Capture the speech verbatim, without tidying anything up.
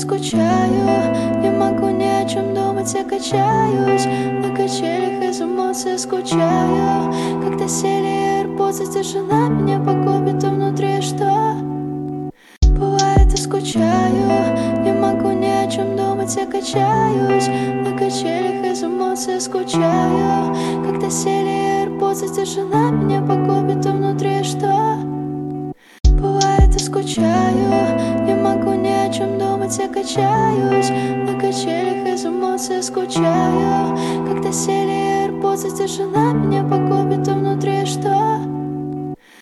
скучаю, не могу ни о чем думать, я качаюсь на качелях из эмоций, скучаю. Когда сели AirPods, тишина меня погубит, а внутри что? Бывает, и скучаю, не могу ни о чем думать, я качаюсь на качелях из эмоций, скучаю. Когда сели AirPods, тишина меня погубит, а внутри что? Бывает, и скучаю, не могу ни о чем думать, я качаюсь на качелях из эмоций, скучаю. Когда сели AirPods, тишина меня погубит.